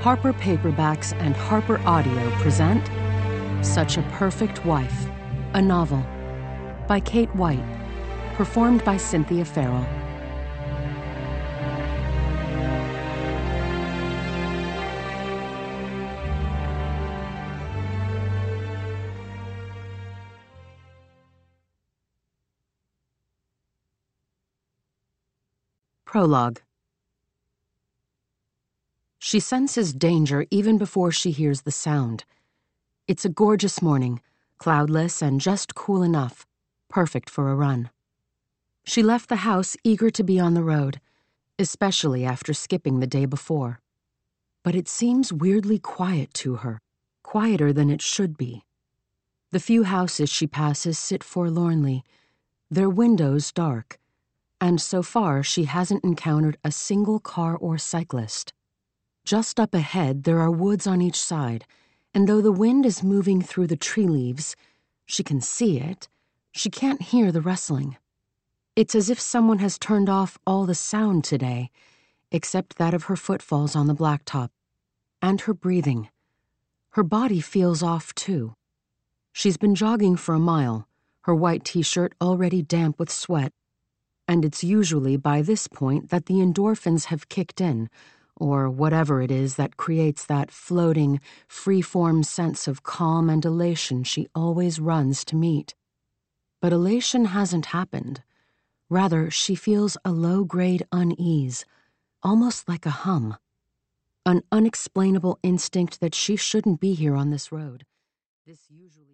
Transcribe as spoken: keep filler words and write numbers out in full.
Harper Paperbacks and Harper Audio present Such a Perfect Wife, a novel by Kate White, performed by Cynthia Farrell. Prologue. She senses danger even before she hears the sound. It's a gorgeous morning, cloudless and just cool enough, perfect for a run. She left the house eager to be on the road, especially after skipping the day before. But it seems weirdly quiet to her, quieter than it should be. The few houses she passes sit forlornly, their windows dark, and so far she hasn't encountered a single car or cyclist. Just up ahead, there are woods on each side, and though the wind is moving through the tree leaves, she can see it, she can't hear the rustling. It's as if someone has turned off all the sound today, except that of her footfalls on the blacktop, and her breathing. Her body feels off, too. She's been jogging for a mile, her white t-shirt already damp with sweat, and it's usually by this point that the endorphins have kicked in, or whatever it is that creates that floating, free-form sense of calm and elation she always runs to meet. But elation hasn't happened. Rather, she feels a low-grade unease, almost like a hum. An unexplainable instinct that she shouldn't be here on this road. This usually